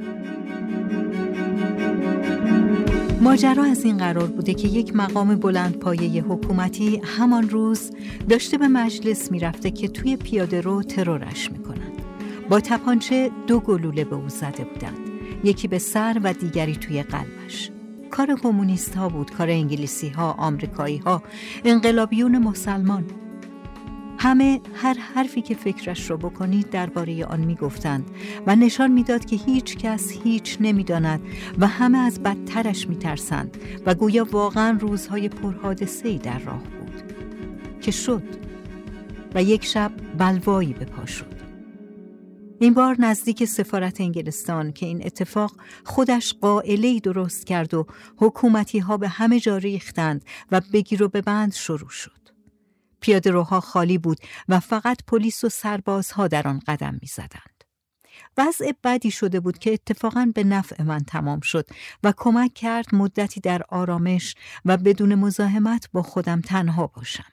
ماجرا از این قرار بوده که یک مقام بلندپایه حکومتی همان روز داشته به مجلس میرفته که توی پیاده رو ترورش میکنن. با تپانچه 2 گلوله به او زده بودند، یکی به سر و دیگری توی قلبش. کار کمونیست ها بود، کار انگلیسی ها، آمریکایی ها، انقلابیون مسلمان. همه هر حرفی که فکرش رو بکنید درباره آن میگفتند و نشان میداد که هیچ کس هیچ نمیداند و همه از بدترش میترسند و گویا واقعا روزهای پرحادثه‌ای در راه بود که شد و یک شب بلوایی به پا شد. این بار نزدیک سفارت انگلستان که این اتفاق خودش قائله‌ای درست کرد و حکومتی ها به همه جا ریختند و بگیر و ببند شروع شد. پیاده روها خالی بود و فقط پلیس و سربازها در آن قدم می زدند. وضع بدی شده بود که اتفاقاً به نفع من تمام شد و کمک کرد مدتی در آرامش و بدون مزاحمت با خودم تنها باشم.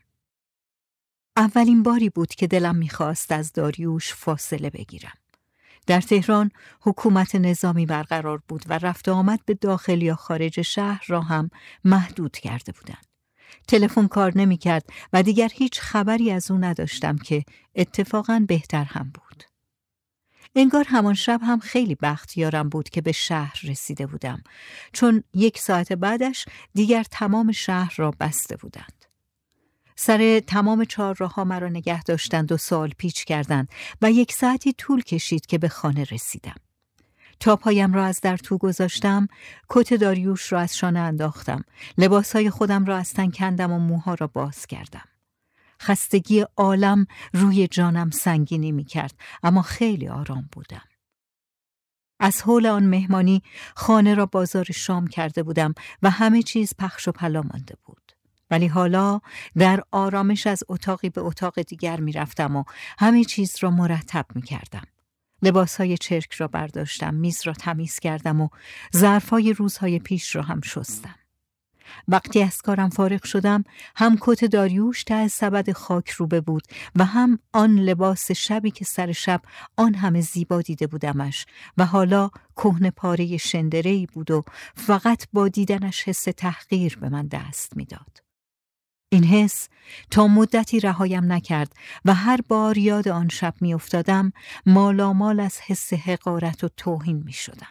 اولین باری بود که دلم می‌خواست از داریوش فاصله بگیرم. در تهران حکومت نظامی برقرار بود و رفت و آمد به داخل یا خارج شهر را هم محدود کرده بودند. تلفن کار نمی‌کرد و دیگر هیچ خبری از او نداشتم که اتفاقاً بهتر هم بود. انگار همان شب هم خیلی بختیارم بود که به شهر رسیده بودم، چون 1 ساعت بعدش دیگر تمام شهر را بسته بودند. سر تمام چهارراه‌ها مرا نگه داشتند و سوال پیچ کردند و 1 ساعتی طول کشید که به خانه رسیدم. تا پایم را از در تو گذاشتم، کت داریوش را از شانه انداختم، لباسهای خودم را از تن کندم و موها را باز کردم. خستگی عالم روی جانم سنگینی می کرد، اما خیلی آرام بودم. از حول آن مهمانی خانه را بازار شام کرده بودم و همه چیز پخش و پلا مانده بود. ولی حالا در آرامش از اتاقی به اتاق دیگر می رفتم و همه چیز را مرتب می کردم. لباسهای چرک را برداشتم، میز را تمیز کردم و ظرفهای روزهای پیش را هم شستم. وقتی از کارم فارغ شدم، هم کت داریوش ته سبد خاک روبه بود و هم آن لباس شبی که سر شب آن همه زیبا دیده بودمش و حالا کهنه پاره شندره‌ای بود و فقط با دیدنش حس تحقیر به من دست میداد. این حس تا مدتی رهایم نکرد و هر بار یاد آن شب می افتادم مالامال از حس حقارت و توهین می شدم.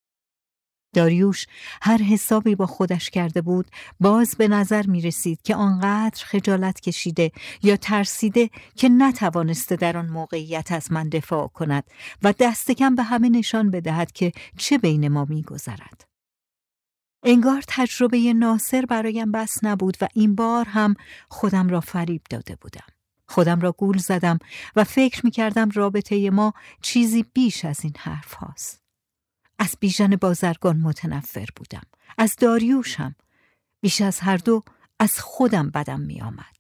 داریوش هر حسابی با خودش کرده بود، باز به نظر می رسید که آنقدر خجالت کشیده یا ترسیده که نتوانسته در آن موقعیت از من دفاع کند و دست کم به همه نشان بدهد که چه بین ما می گذرد. انگار تجربه ناصر برایم بس نبود و این بار هم خودم را فریب داده بودم. خودم را گول زدم و فکر می کردم رابطه ما چیزی بیش از این حرف هاست. از بیژن بازرگان متنفر بودم. از داریوش هم. بیش از هر دو از خودم بدم می آمد.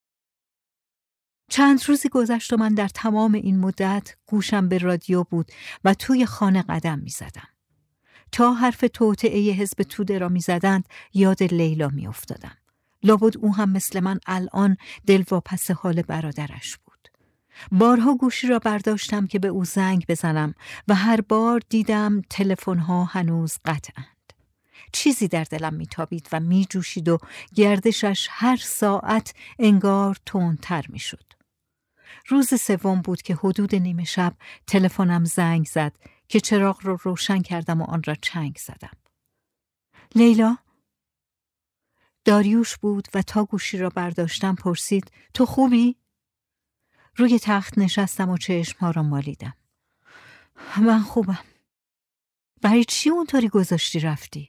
چند روزی گذشت و من در تمام این مدت گوشم به رادیو بود و توی خانه قدم می زدم. تا حرف توطئه حزب توده را می زدند یاد لیلا می افتادم. لابد او هم مثل من الان دلواپس حال برادرش بود. بارها گوشی را برداشتم که به او زنگ بزنم و هر بار دیدم تلفن‌ها هنوز قطعند. چیزی در دلم می تابید و می جوشید و گردشش هر ساعت انگار تندتر می شد. روز سوم بود که حدود نیمه شب تلفنم زنگ زد که چراغ رو روشن کردم و آن را چنگ زدم. لیلا؟ داریوش بود و تا گوشی را برداشتم پرسید تو خوبی؟ روی تخت نشستم و چشمها را مالیدم. من خوبم. برای چی اونطوری گذاشتی رفتی؟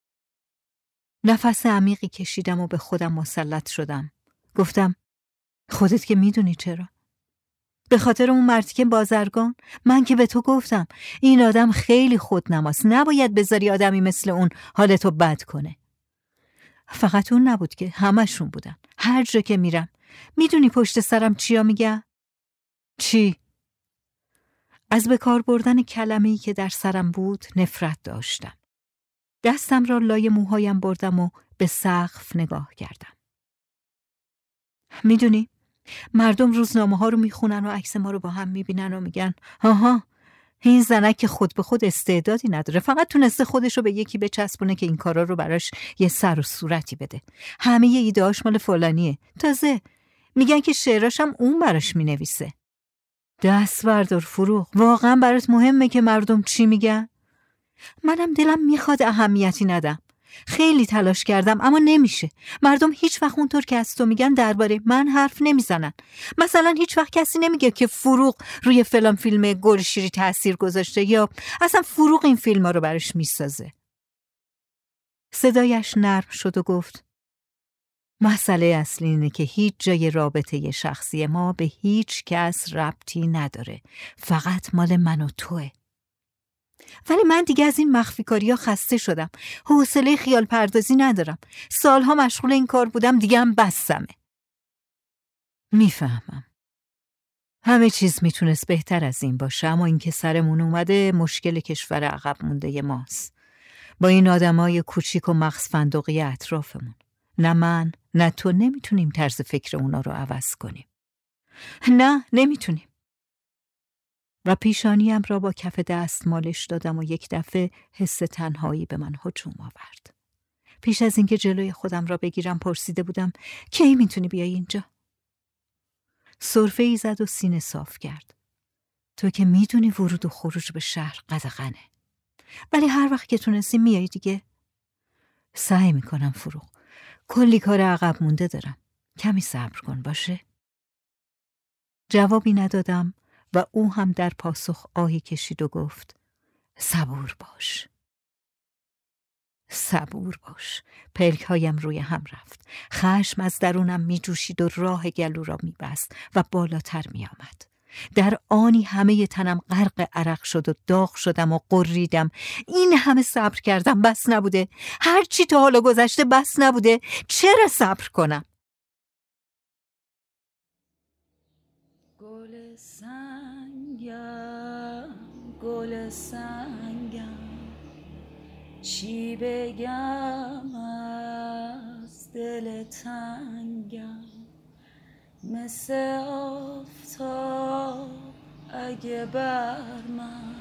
نفس عمیقی کشیدم و به خودم مسلط شدم. گفتم خودت که میدونی چرا. به خاطر اون مرتیکه بازرگان. من که به تو گفتم این آدم خیلی خودنماست، نباید بذاری آدمی مثل اون حالتو بد کنه. فقط اون نبود که همشون بودن. هر جا که میرم. میدونی پشت سرم چیا میگن؟ چی؟ از به کار بردن کلمه‌ای که در سرم بود نفرت داشتم. دستم را لای موهایم بردم و به سقف نگاه کردم. میدونی مردم روزنامه ها رو میخونن و عکس ما رو با هم میبینن و میگن آها این زنک که خود به خود استعدادی نداره، فقط تونسته خودشو به یکی بچسبونه که این کارا رو براش یه سر و صورتی بده. همه یه ایده‌اش مال فلانیه. تازه میگن که شعراش هم اون براش مینویسه. دست بردار فروغ، واقعا برات مهمه که مردم چی میگن؟ منم دلم میخواد اهمیتی ندم. خیلی تلاش کردم اما نمیشه. مردم هیچ وقت اونطور که از تو میگن درباره من حرف نمیزنن. مثلا هیچ وقت کسی نمیگه که فروغ روی فلان فیلم گل شیری تأثیر گذاشته یا اصلا فروغ این فیلم ها رو براش میسازه. صدایش نرم شد و گفت مسئله اصلی اینه که هیچ جای رابطه شخصی ما به هیچ کس ربطی نداره. فقط مال من و توه. ولی من دیگه از این مخفی کاریا خسته شدم. حوصله خیال پردازی ندارم. سالها مشغول این کار بودم، دیگه هم بسمه. میفهمم. همه چیز میتونست بهتر از این باشه، اما این که سرمون اومده مشکل کشور عقب مونده ماست. با این آدمای کوچیک و مغز فندقی اطرافمون. نه من نه تو نمیتونیم طرز فکر اونا رو عوض کنیم. نه نمیتونیم. و پیشانیم را با کف دست مالش دادم و یک دفعه حس تنهایی به من هجوم آورد. پیش از اینکه جلوی خودم را بگیرم پرسیده بودم کی میتونی بیای اینجا؟ سرفه‌ای زد و سینه صاف کرد. تو که میدونی ورود و خروج به شهر قدغنه. ولی هر وقت که تونستی میای دیگه. سعی میکنم فروغ. کلی کار عقب مونده دارم. کمی صبر کن باشه؟ جوابی ندادم و او هم در پاسخ آهی کشید و گفت صبور باش. صبور باش. پلک‌هایم روی هم رفت. خشم از درونم می جوشید و راه گلو را می بست و بالاتر می آمد. در آنی همه تنم غرق عرق شد و داغ شدم و قریدم. این همه صبر کردم بس نبوده؟ هر چی تا حالا گذشته بس نبوده؟ چرا صبر کنم؟ گل سنگم گل سنگم چی بگم از دل تنگم مثل آفتاب اگه بر من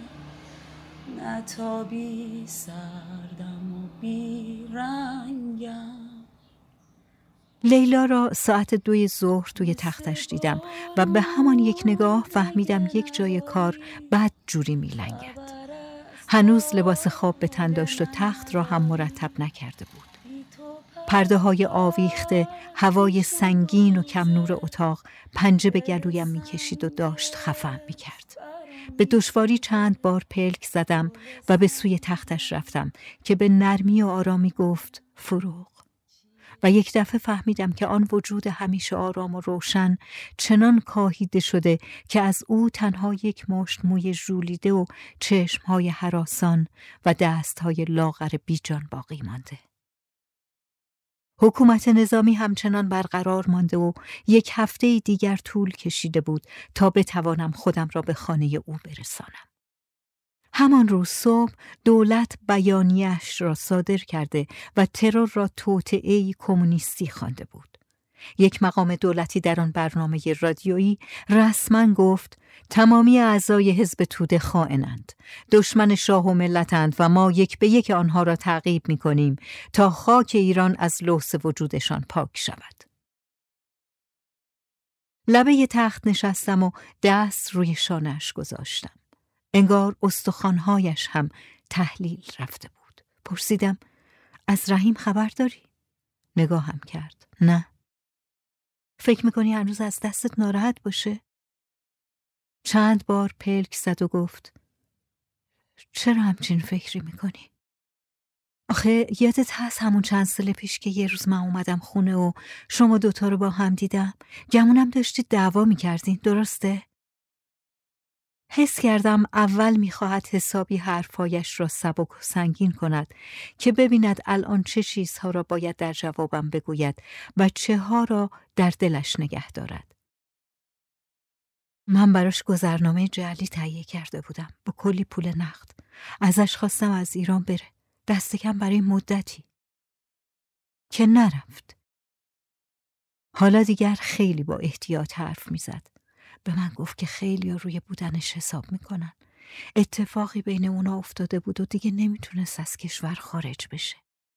نتابی سردم و بیرنگم. لیلا را ساعت 2 ظهر توی تختش دیدم و به همان یک نگاه فهمیدم یک جای کار بد جوری میلنگد. هنوز لباس خواب به تن داشت و تخت را هم مرتب نکرده بود. پرده های آویخته، هوای سنگین و کم نور اتاق پنجه به گلویم میکشید و داشت خفم میکرد. به دشواری چند بار پلک زدم و به سوی تختش رفتم که به نرمی و آرامی گفت فروغ. و یک دفعه فهمیدم که آن وجود همیشه آرام و روشن چنان کاهیده شده که از او تنها یک مشت موی ژولیده و چشمهای هراسان و دستهای لاغر بیجان باقی مانده. حکومت نظامی همچنان برقرار مانده و یک هفته دیگر طول کشیده بود تا بتوانم خودم را به خانه او برسانم. همان روز صبح دولت بیانیه‌اش را صادر کرده و ترور را توطئه‌ای کمونیستی خوانده بود. یک مقام دولتی در آن برنامه رادیویی رسما گفت تمامی اعضای حزب توده خائنند، دشمن شاه و ملتند و ما یک به یک آنها را تعقیب می‌کنیم تا خاک ایران از لوث وجودشان پاک شود. لبه تخت نشستم و دست روی شانه‌اش گذاشتم. انگار استخوان‌هایش هم تحلیل رفته بود. پرسیدم از رحیم خبر داری؟ نگاهم کرد. نه. فکر میکنی هنوز از دستت ناراحت باشه؟ چند بار پلک زد و گفت چرا همچین فکری میکنی؟ آخه یادت هست همون چند سال پیش که یه روز من اومدم خونه و شما دوتا رو با هم دیدم؟ گمونم داشتید دعوا میکردین، درسته؟ حس کردم اول میخواهد حسابی حرفایش را سبک و سنگین کند که ببیند الان چه چیزها را باید در جوابم بگوید و چه ها را در دلش نگه دارد. من براش گذرنامه جعلی تهیه کرده بودم با کلی پول نقد. ازش خواستم از ایران بره، دست کم برای مدتی، که نرفت. حالا دیگر خیلی با احتیاط حرف میزد. به من گفت که خیلی روی بودنش حساب میکنن، اتفاقی بین اونا افتاده بود و دیگه نمیتونست از کشور خارج بشه.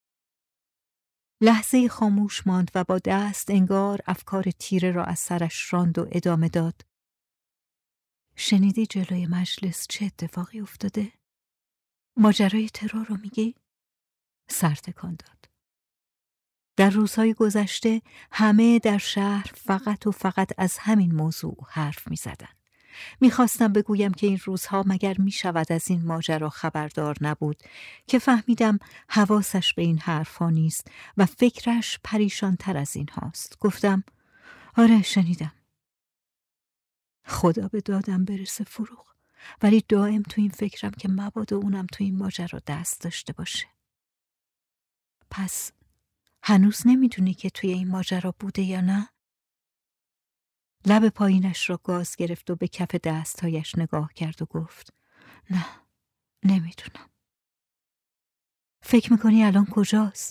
لحظه خاموش ماند و با دست انگار افکار تیره را از سرش راند و ادامه داد. شنیدی جلوی مجلس چه اتفاقی افتاده؟ ماجرای ترور رو میگی؟ سر تکان داد. در روزهای گذشته همه در شهر فقط و فقط از همین موضوع حرف میزدن. میخواستم بگویم که این روزها مگر میشود از این ماجرا خبردار نبود که فهمیدم حواسش به این حرفها نیست و فکرش پریشان تر از این هاست. گفتم آره شنیدم. خدا به دادم برسه فروغ، ولی دائم تو این فکرم که مبادا اونم تو این ماجرا دست داشته باشه. پس هنوز نمیدونی که توی این ماجرا بوده یا نه؟ لب پایینش را گاز گرفت و به کف دستهایش نگاه کرد و گفت نه، نمیدونم. فکر میکنی الان کجاست؟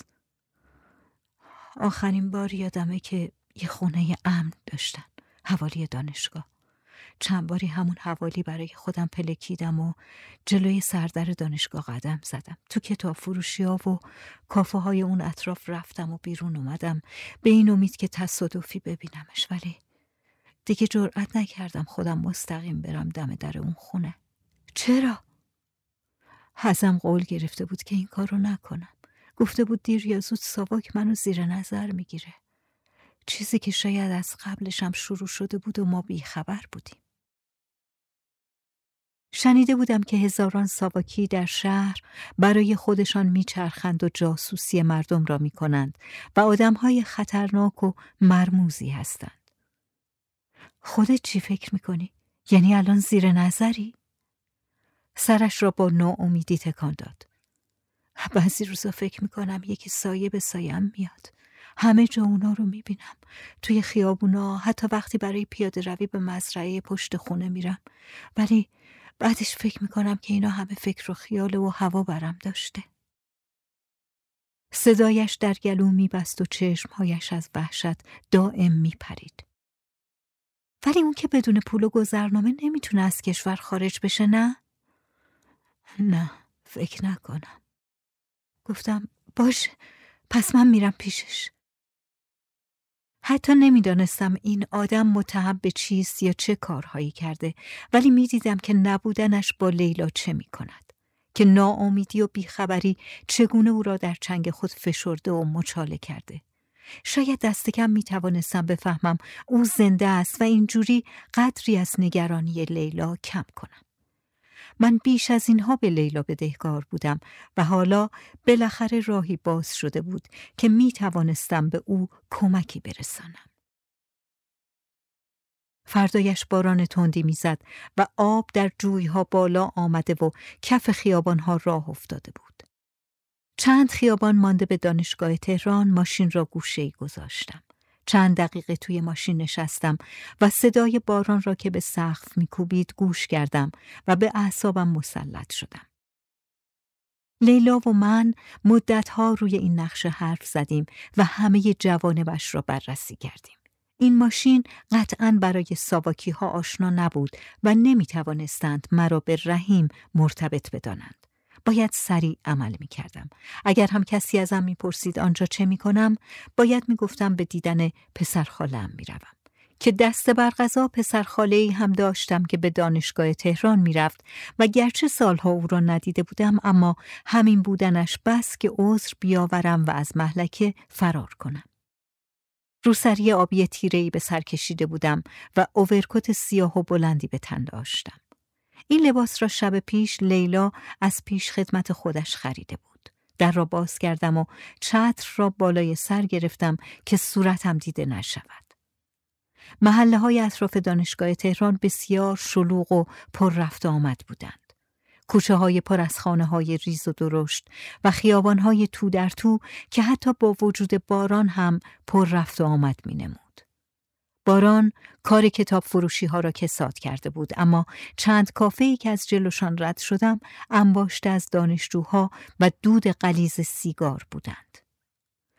آخرین بار یادمه که یه خونه امن داشتن، حوالی دانشگاه. چند باری همون حوالی برای خودم پلکیدم و جلوی سردر دانشگاه قدم زدم. تو کتاب فروشی ها و کافه های اون اطراف رفتم و بیرون اومدم به این امید که تصادفی ببینمش، ولی دیگه جرئت نکردم خودم مستقیم برم دم در اون خونه. چرا؟ ازم قول گرفته بود که این کار رو نکنم. گفته بود دیر یا زود ساواک منو زیر نظر میگیره. چیزی که شاید از قبلشم شروع شده بود و ما بیخبر بودیم. شنیده بودم که هزاران ساواکی در شهر برای خودشان میچرخند و جاسوسی مردم را میکنند و آدمهای خطرناک و مرموزی هستند. خودت چی فکر میکنی؟ یعنی الان زیر نظری؟ سرش را با ناامیدی تکان داد. بعضی روزا فکر میکنم یکی سایه به سایم میاد. همه جا اونا رو میبینم. توی خیابونا، حتی وقتی برای پیاده روی به مزرعه پشت خونه میرم. ولی بعدش فکر میکنم که اینا همه فکر و خیال و هوا برم داشته. صدایش در گلو میبست و چشمهایش از وحشت دائم میپرید. ولی اون که بدون پول و گذرنامه نمیتونه از کشور خارج بشه، نه؟ نه، فکر نکنم. گفتم باشه، پس من میرم پیشش. حتی نمیدانستم این آدم متهم به چیست یا چه کارهایی کرده، ولی میدیدم که نبودنش با لیلا چه میکند، که ناامیدی و بیخبری چگونه او را در چنگ خود فشرده و مچاله کرده. شاید دست کم میتوانستم بفهمم او زنده است و اینجوری قدری از نگرانی لیلا کم کنم. من بیش از اینها به لیلا بدهکار بودم و حالا بالاخره راهی باز شده بود که می توانستم به او کمکی برسانم. فردایش باران تندی می زد و آب در جویها بالا آمده و کف خیابانها راه افتاده بود. چند خیابان مانده به دانشگاه تهران ماشین را گوشه‌ای گذاشتم. چند دقیقه توی ماشین نشستم و صدای باران را که به سقف میکوبید گوش کردم و به اعصابم مسلط شدم. لیلا و من مدتها روی این نقشه حرف زدیم و همه جوانبش را بررسی کردیم. این ماشین قطعاً برای ساواکی ها آشنا نبود و نمیتوانستند مرا به رحیم مرتبط بدانند. باید سریع عمل می کردم. اگر هم کسی ازم می پرسید آنجا چه می کنم، باید می گفتم به دیدن پسرخاله‌ام می روم. که دست بر قضا پسرخاله‌ای هم داشتم که به دانشگاه تهران می رفت و گرچه سالها او را ندیده بودم، اما همین بودنش بس که عذر بیاورم و از مهلکه فرار کنم. روسری آبی تیره‌ای به سر کشیده بودم و اوورکوت سیاه و بلندی به تن داشتم. این لباس را شب پیش لیلا از پیش خدمت خودش خریده بود. در را باز کردم و چتر را بالای سر گرفتم که صورتم دیده نشود. محله های اطراف دانشگاه تهران بسیار شلوغ و پر رفت آمد بودند. کوچه های پر از خانه های ریز و درشت و خیابان های تو در تو که حتی با وجود باران هم پر رفت آمد می نمود. باران کار کتاب فروشی ها را کساد کرده بود، اما چند کافه‌ای که از جلوشان رد شدم انباشته از دانشجوها و دود غلیظ سیگار بودند.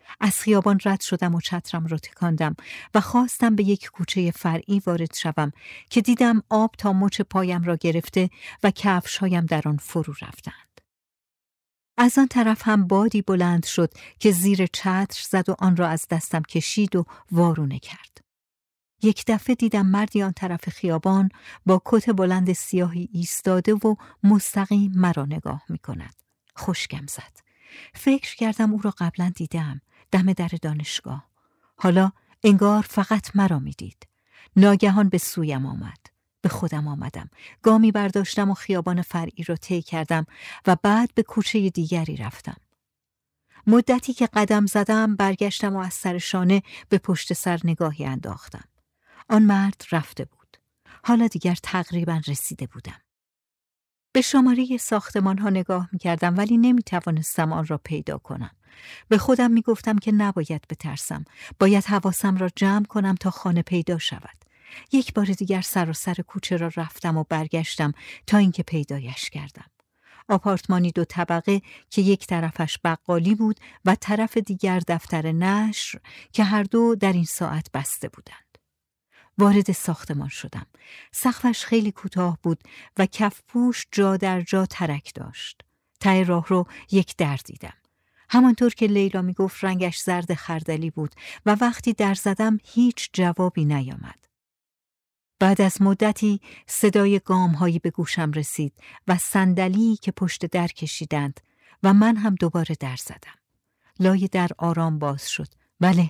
از خیابان رد شدم و چترم را تکاندم و خواستم به یک کوچه فرعی وارد شوم که دیدم آب تا مچ پایم را گرفته و کفش‌هایم در آن فرو رفتند. از آن طرف هم بادی بلند شد که زیر چتر زد و آن را از دستم کشید و وارونه کرد. یک دفعه دیدم مردی آن طرف خیابان با کت بلند سیاهی ایستاده و مستقیم مرا نگاه می کند. خشکم زد. فکر کردم او را قبلا دیدم دم در دانشگاه. حالا انگار فقط مرا می دید. ناگهان به سویم آمد. به خودم آمدم. گامی برداشتم و خیابان فرعی را طی کردم و بعد به کوچه دیگری رفتم. مدتی که قدم زدم برگشتم و از سر شانه به پشت سر نگاهی انداختم. آن مرد رفته بود. حالا دیگر تقریبا رسیده بودم. به شماره ساختمان ها نگاه می کردم ولی نمی توانستم آن را پیدا کنم. به خودم می گفتم که نباید بترسم. باید حواسم را جمع کنم تا خانه پیدا شود. یک بار دیگر سراسر کوچه را رفتم و برگشتم تا اینکه پیدایش کردم. آپارتمانی 2 طبقه که یک طرفش بقالی بود و طرف دیگر دفتر نشر که هر دو در این ساعت بسته بودند. وارد ساختمان شدم. سقفش خیلی کوتاه بود و کفپوش جا در جا ترک داشت. ته راهرو یک در دیدم. همانطور که لیلا می گفت رنگش زرد خردلی بود و وقتی در زدم هیچ جوابی نیامد. بعد از مدتی صدای گام‌هایی به گوشم رسید و صندلی که پشت در کشیدند و من هم دوباره در زدم. لای در آرام باز شد. بله.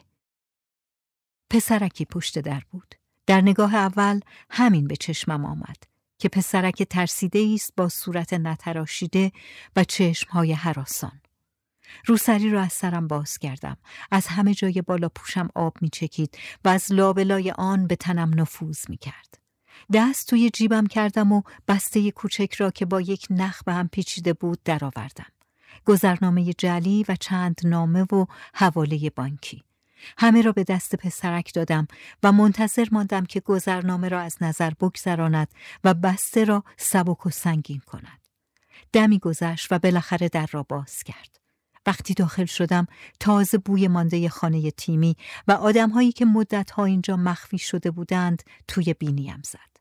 پسرکی پشت در بود. در نگاه اول همین به چشمم آمد که پسرک ترسیده است با صورت نتراشیده و چشمهای هراسان. روسری را از سرم باز کردم. از همه جای بالا پوشم آب می چکید و از لابلای آن به تنم نفوذ می کرد. دست توی جیبم کردم و بسته کوچک را که با یک نخ به هم پیچیده بود درآوردم. گذرنامه جعلی و چند نامه و حواله بانکی. همه را به دست پسرک دادم و منتظر ماندم که گذرنامه را از نظر بگذراند و بسته را سبک و سنگین کند. دمی گذشت و بالاخره در را باز کرد. وقتی داخل شدم تازه بوی مانده خانه تیمی و آدم‌هایی که مدت‌ها اینجا مخفی شده بودند توی بینیم زد.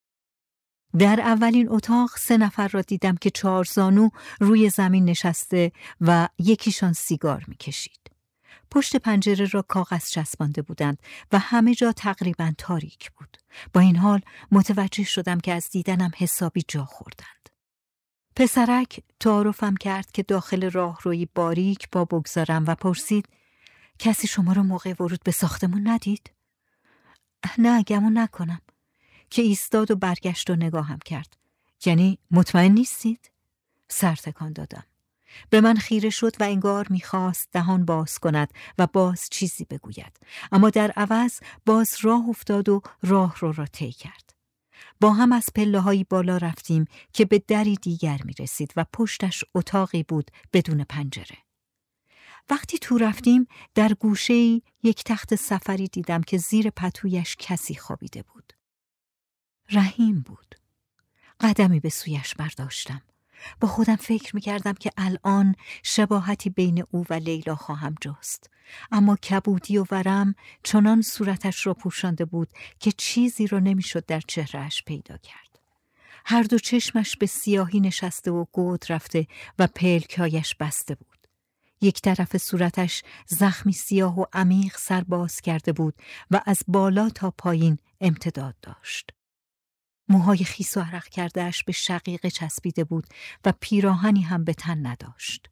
در اولین اتاق 3 نفر را دیدم که 4 زانو روی زمین نشسته و یکیشان سیگار می‌کشید. پشت پنجره را کاغذ چسبانده بودند و همه جا تقریباً تاریک بود. با این حال متوجه شدم که از دیدنم حسابی جا خوردند. پسرک تعارفم کرد که داخل راهروی باریک با بگذارم و پرسید کسی شما را موقع ورود به ساختمون ندید؟ نه گمون نکنم. که ایستاد و برگشت و نگاهم کرد. یعنی مطمئن نیستید؟ سر تکان دادم. به من خیره شد و انگار می‌خواست دهان باز کند و باز چیزی بگوید، اما در عوض باز راه افتاد و راه را طی کرد. با هم از پله‌هایی بالا رفتیم که به دری دیگر می‌رسید و پشتش اتاقی بود بدون پنجره. وقتی تو رفتیم در گوشه‌ای یک تخت سفری دیدم که زیر پتویش کسی خوابیده بود. رحیم بود. قدمی به سویش برداشتم. با خودم فکر می‌کردم که الان شباهتی بین او و لیلا خواهم جست، اما کبودی و ورم چنان صورتش را پوشانده بود که چیزی را نمی‌شد در چهرهش پیدا کرد. هر دو چشمش به سیاهی نشسته و گود رفته و پلکایش بسته بود. یک طرف صورتش زخمی سیاه و عمیق سر باز کرده بود و از بالا تا پایین امتداد داشت. موهای خیس و عرق کرده‌اش به شقیقه چسبیده بود و پیراهنی هم به تن نداشت.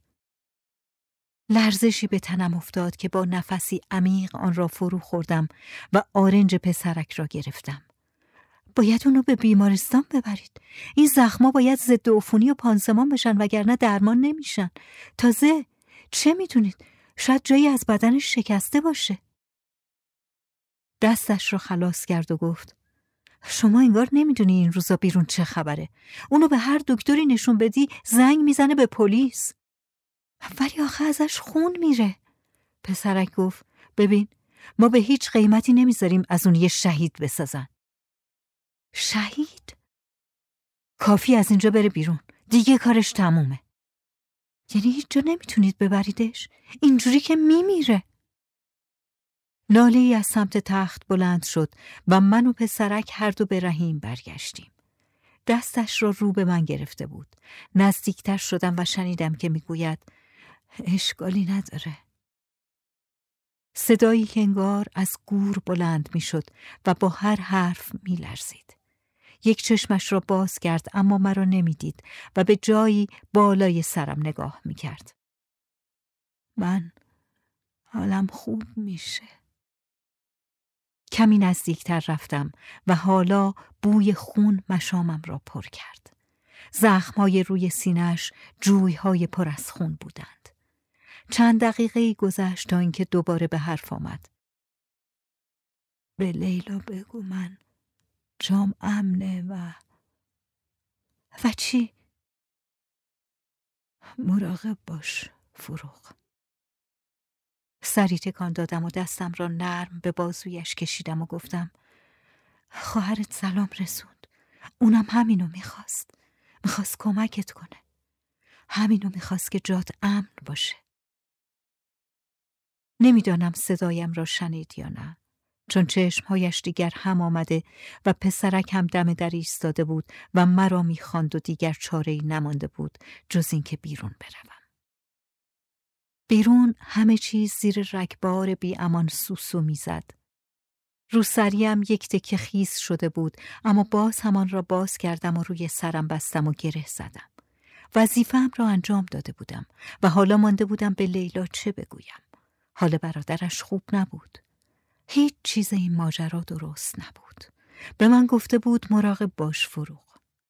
لرزشی به تنم افتاد که با نفسی عمیق آن را فرو خوردم و آرنج پسرک را گرفتم. باید اونو به بیمارستان ببرید. این زخما باید ضد عفونی و پانسمان بشن وگرنه درمان نمیشن. تازه چه میدونید؟ شاید جایی از بدنش شکسته باشه. دستش را خلاص کرد و گفت شما انگار نمیدونی این روزا بیرون چه خبره. اونو به هر دکتری نشون بدی زنگ میزنه به پلیس. ولی آخه ازش خون میره. پسرک گفت ببین ما به هیچ قیمتی نمیذاریم از اون یه شهید بسازن. شهید؟ کافی از اینجا بره بیرون. دیگه کارش تمومه. یعنی هیچ جا نمیتونید ببریدش؟ اینجوری که میمیره. ناله‌ای از سمت تخت بلند شد و من و پسرک هر دو به رحیم برگشتیم. دستش را رو به من گرفته بود. نزدیکتر شدم و شنیدم که میگوید اشکالی نداره. صدایی که انگار از گور بلند میشد و با هر حرف میلرزید. یک چشمش را باز کرد اما مرا نمیدید و به جایی بالای سرم نگاه میکرد. من حالم خوب میشه. کمی نزدیکتر رفتم و حالا بوی خون مشامم را پر کرد. زخم‌های روی سینه‌اش جوی‌های پر از خون بودند. چند دقیقه‌ای گذشت تا اینکه دوباره به حرف آمد. به لیلا بگو من جام امنه و چی؟ مراقب باش فروغ. سری تکان دادم و دستم را نرم به بازویش کشیدم و گفتم خواهرت سلام رسوند. اونم همینو میخواست کمکت کنه. همینو میخواست که جات امن باشه. نمیدانم صدایم را شنید یا نه، چون چشمهایش دیگر هم آمده و پسرک هم دم در ایستاده بود و مرا میخواند و دیگر چاره‌ای نمانده بود جز اینکه بیرون بروم. بیرون همه چیز زیر رگبار بی امان سوسو میزد. روسریم یک تکه خیس شده بود، اما باز همان را باز کردم و روی سرم بستم و گره زدم. وظیفه‌ام را انجام داده بودم و حالا مانده بودم به لیلا چه بگویم. حال برادرش خوب نبود. هیچ چیز این ماجرا درست نبود. به من گفته بود مراقب باش فروغ.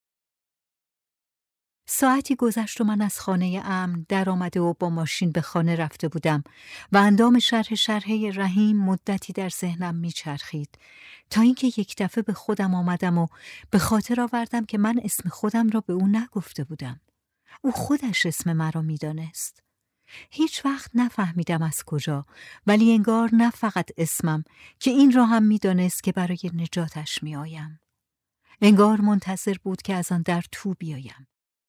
ساعتی گذشت و من از خانه امن در آمده و با ماشین به خانه رفته بودم و اندام شرح رحیم مدتی در ذهنم میچرخید تا اینکه یک دفعه به خودم آمدم و به خاطر آوردم که من اسم خودم را به او نگفته بودم. او خودش اسم مرا میدانست. هیچ وقت نفهمیدم از کجا، ولی انگار نه فقط اسمم که این را هم میدانست که برای نجاتش میآیم. انگار منتظر بود که از آن در تو بیایم.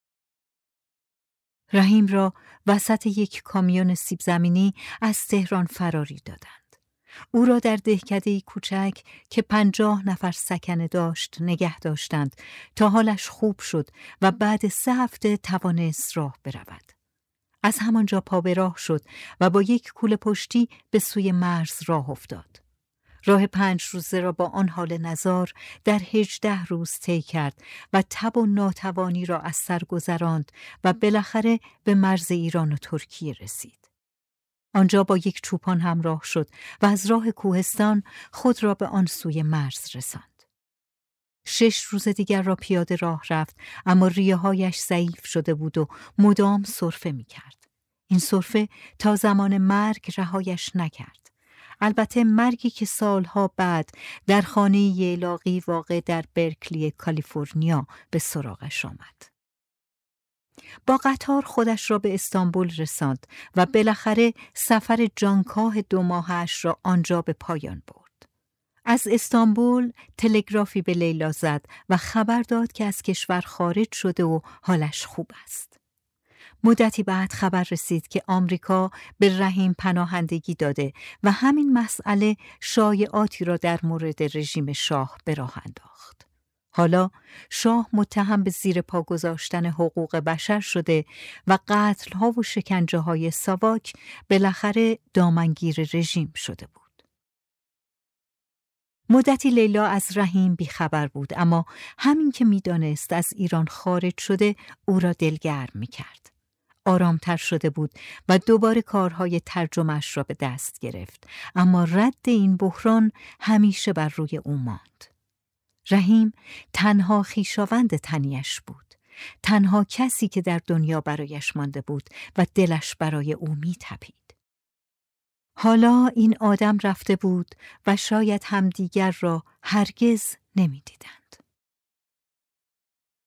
رحیم را وسط یک کامیون سیب زمینی از تهران فراری دادند. او را در دهکده‌ای کوچک که 50 نفر سکنه داشت نگه داشتند تا حالش خوب شد و بعد 3 هفته توانست راه برود. از همانجا پا به راه شد و با یک کوله پشتی به سوی مرز راه افتاد. راه 5 روزه را با آن حال نزار در 18 روز طی کرد و تب و ناتوانی را از سر گذراند و بالاخره به مرز ایران و ترکیه رسید. آنجا با یک چوپان همراه شد و از راه کوهستان خود را به آن سوی مرز رساند. 6 روز دیگر را پیاده راه رفت، اما ریه‌هایش ضعیف شده بود و مدام سرفه می کرد. این سرفه تا زمان مرگ رهایش نکرد. البته مرگی که سالها بعد در خانه ییلاقی واقع در برکلی کالیفرنیا به سراغش آمد. با قطار خودش را به استانبول رساند و بالاخره سفر جانکاه 2 ماهش را آنجا به پایان برد. از استانبول تلگرافی به لیلا زد و خبر داد که از کشور خارج شده و حالش خوب است. مدتی بعد خبر رسید که آمریکا به رحیم پناهندگی داده و همین مسئله شایعاتی را در مورد رژیم شاه به راه انداخت. حالا شاه متهم به زیر پا گذاشتن حقوق بشر شده و قتل‌ها و شکنجه‌های ساواک بالاخره دامنگیر رژیم شده بود. مدتی لیلا از رحیم بیخبر بود، اما همین که میدانست از ایران خارج شده او را دلگرم میکرد. آرامتر شده بود و دوباره کارهای ترجمه‌اش را به دست گرفت، اما رد این بحران همیشه بر روی او ماند. رحیم تنها خویشاوند تنیش بود، تنها کسی که در دنیا برایش مانده بود و دلش برای او میتپید. حالا این آدم رفته بود و شاید همدیگر را هرگز نمی‌دیدند.